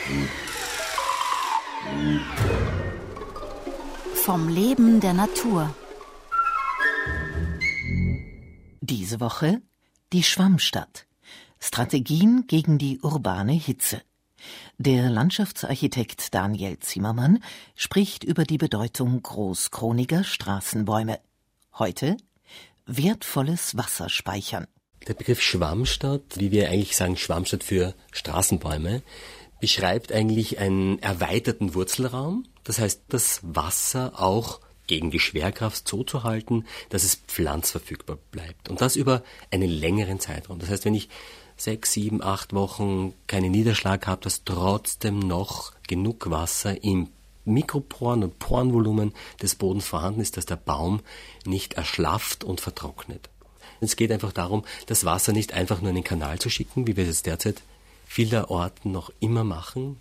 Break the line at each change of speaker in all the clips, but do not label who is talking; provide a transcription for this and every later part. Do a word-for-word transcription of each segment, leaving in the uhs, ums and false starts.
Vom Leben der Natur. Diese Woche die Schwammstadt. Strategien gegen die urbane Hitze. Der Landschaftsarchitekt Daniel Zimmermann spricht über die Bedeutung großkroniger Straßenbäume. Heute wertvolles Wasser speichern.
Der Begriff Schwammstadt, wie wir eigentlich sagen, Schwammstadt für Straßenbäume, beschreibt eigentlich einen erweiterten Wurzelraum. Das heißt, das Wasser auch gegen die Schwerkraft so zu halten, dass es pflanzverfügbar bleibt. Und das über einen längeren Zeitraum. Das heißt, wenn ich sechs, sieben, acht Wochen keinen Niederschlag habe, dass trotzdem noch genug Wasser im Mikroporen und Porenvolumen des Bodens vorhanden ist, dass der Baum nicht erschlafft und vertrocknet. Es geht einfach darum, das Wasser nicht einfach nur in den Kanal zu schicken, wie wir es derzeit vielerorten noch immer machen.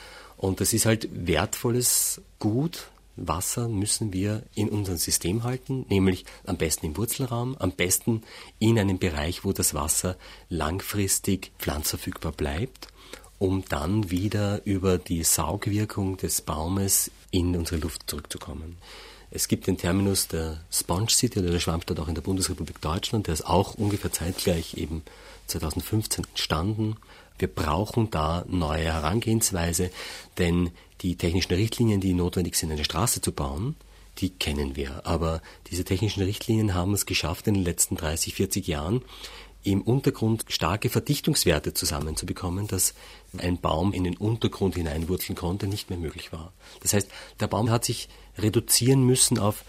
Und das ist halt wertvolles Gut. Wasser müssen wir in unserem System halten, nämlich am besten im Wurzelraum, am besten in einem Bereich, wo das Wasser langfristig pflanzverfügbar bleibt, um dann wieder über die Saugwirkung des Baumes in unsere Luft zurückzukommen. Es gibt den Terminus der Sponge City oder der Schwammstadt auch in der Bundesrepublik Deutschland, der ist auch ungefähr zeitgleich eben zweitausendfünfzehn entstanden. Wir brauchen da neue Herangehensweise, denn die technischen Richtlinien, die notwendig sind, eine Straße zu bauen, die kennen wir. Aber diese technischen Richtlinien haben es geschafft, in den letzten dreißig, vierzig Jahren im Untergrund starke Verdichtungswerte zusammenzubekommen, dass ein Baum in den Untergrund hineinwurzeln konnte, nicht mehr möglich war. Das heißt, der Baum hat sich reduzieren müssen auf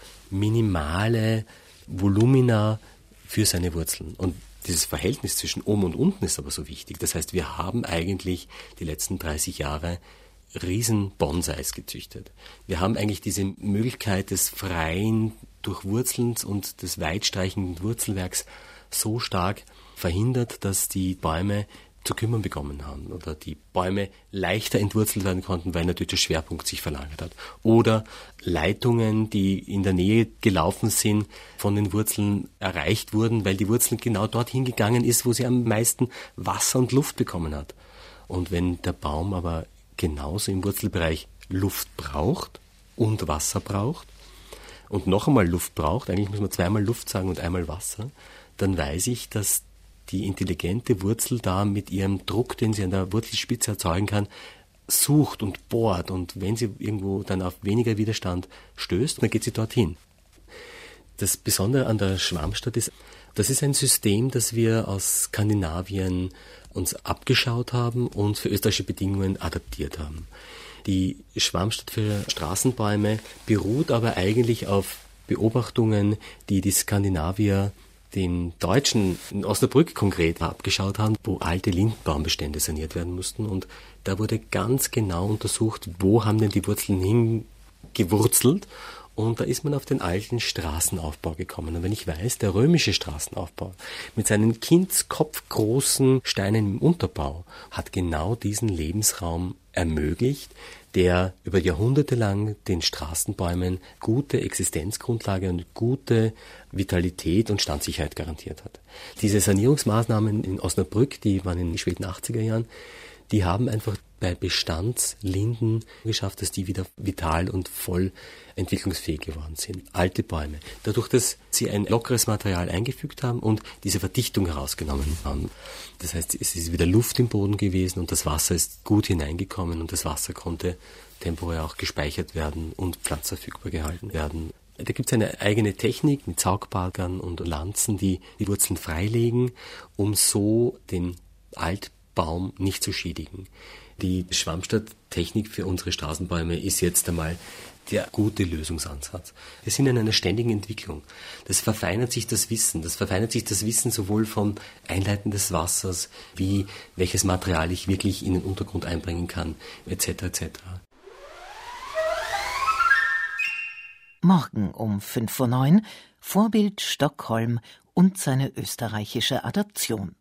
minimale Volumina für seine Wurzeln. Und dieses Verhältnis zwischen oben und unten ist aber so wichtig. Das heißt, wir haben eigentlich die letzten dreißig Jahre riesen Bonsais gezüchtet. Wir haben eigentlich diese Möglichkeit des freien Durchwurzelns und des weitstreichenden Wurzelwerks so stark verhindert, dass die Bäume zu kümmern bekommen haben oder die Bäume leichter entwurzelt werden konnten, weil natürlich der Schwerpunkt sich verlagert hat. Oder Leitungen, die in der Nähe gelaufen sind, von den Wurzeln erreicht wurden, weil die Wurzel genau dorthin gegangen ist, wo sie am meisten Wasser und Luft bekommen hat. Und wenn der Baum aber genauso im Wurzelbereich Luft braucht und Wasser braucht und noch einmal Luft braucht, eigentlich muss man zweimal Luft sagen und einmal Wasser, dann weiß ich, dass die intelligente Wurzel da mit ihrem Druck, den sie an der Wurzelspitze erzeugen kann, sucht und bohrt. Und wenn sie irgendwo dann auf weniger Widerstand stößt, dann geht sie dorthin. Das Besondere an der Schwammstadt ist, das ist ein System, das wir aus Skandinavien uns abgeschaut haben und für österreichische Bedingungen adaptiert haben. Die Schwammstadt für Straßenbäume beruht aber eigentlich auf Beobachtungen, die die Skandinavier den Deutschen in Osnabrück konkret abgeschaut haben, wo alte Lindenbaumbestände saniert werden mussten. Und da wurde ganz genau untersucht, wo haben denn die Wurzeln hingewurzelt. Und da ist man auf den alten Straßenaufbau gekommen. Und wenn ich weiß, der römische Straßenaufbau mit seinen kindskopfgroßen Steinen im Unterbau hat genau diesen Lebensraum ermöglicht, der über Jahrhunderte lang den Straßenbäumen gute Existenzgrundlage und gute Vitalität und Standsicherheit garantiert hat. Diese Sanierungsmaßnahmen in Osnabrück, die waren in den späten achtziger Jahren, die haben einfach bei Bestandslinden geschafft, dass die wieder vital und voll entwicklungsfähig geworden sind. Alte Bäume. Dadurch, dass sie ein lockeres Material eingefügt haben und diese Verdichtung herausgenommen haben. Das heißt, es ist wieder Luft im Boden gewesen und das Wasser ist gut hineingekommen und das Wasser konnte temporär auch gespeichert werden und pflanzverfügbar gehalten werden. Da gibt es eine eigene Technik mit Saugbagern und Lanzen, die die Wurzeln freilegen, um so den Altbaum nicht zu schädigen. Die Schwammstadt-Technik für unsere Straßenbäume ist jetzt einmal der gute Lösungsansatz. Wir sind in einer ständigen Entwicklung. Das verfeinert sich das Wissen. Das verfeinert sich das Wissen sowohl vom Einleiten des Wassers, wie welches Material ich wirklich in den Untergrund einbringen kann, et cetera et cetera.
Morgen um fünf Uhr neun Vorbild Stockholm und seine österreichische Adaption.